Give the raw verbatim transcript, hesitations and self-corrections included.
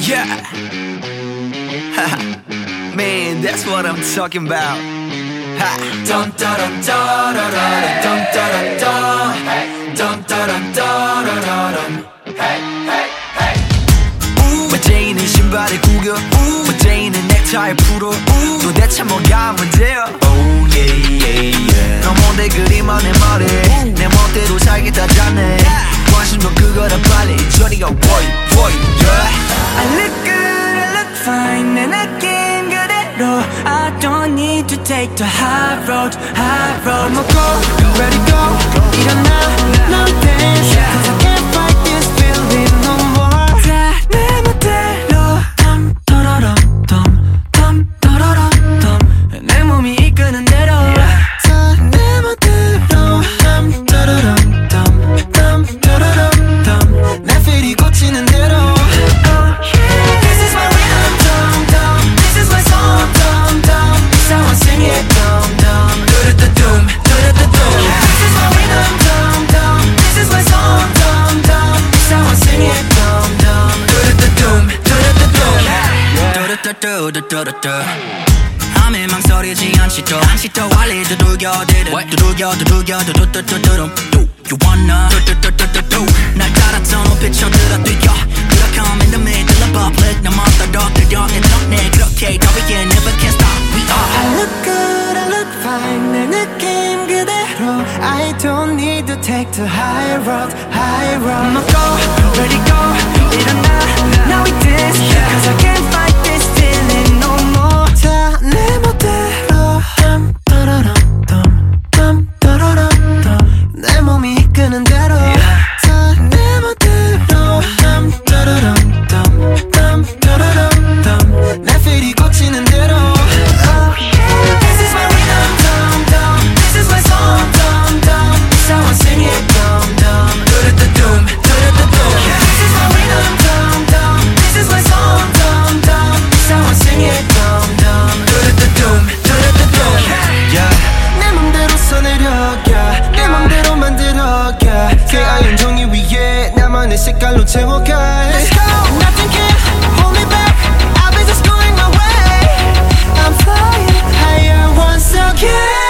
Yeah. Man, that's what I'm talking about. Ha. Dun dun dun dun dun dun dun dun dun dun dun dun. Hey hey hey. 멋쟁이는 신발에 구겨, 멋쟁이는 넥타이 풀어. 도대체 뭐가 문제야? Oh yeah yeah yeah. 너 뭔데 그리 많은 말해? 내 멋대로 살겠다잖아. 관심도 그거라 빨리 저리가 boy boy yeah. I look good, I look fine 내 느낌 그대로 I don't need to take the high road, high road 먹고, ready go 일어나, now dance Cause I can't fight this feeling no more 다 내 멋대로 덤, 도로럼, 덤, 덤, 도로럼, 덤 내 몸이 이끄는 대로 다 내 멋대로 덤, 도로럼, 덤, 덤, 도로럼, 덤 내 feel이 꽂히는 대로 밤에 망설이지 않지도 않지도 빨리 두들겨 대든 두들겨 두들겨 두두두두두둠 You wanna 두두두두두두 날 따라 더 높이 쳐들어 뛰어 그렇게 I'm in the middle of public 나 멋대로 뛰어 내 그렇게 더 위에 never can stop We are I look good, I look fine 내 느낌 그대로 I don't need to take the high road, high road 먹고, ready go 일어나, now we dance Cause I can't fight this feeling no more 다 내 멋대로 덤, 도로럼, 덤, 덤, 도로럼, 덤 내 몸이 이끄는 대로 다 내 멋대로 덤, 도로럼, 덤, 덤, 도로럼, 덤 내 feel이 꽂히는 대로 색깔로 채워가 Let's go! Nothing can hold me back I'll be just going my way I'm flying higher once again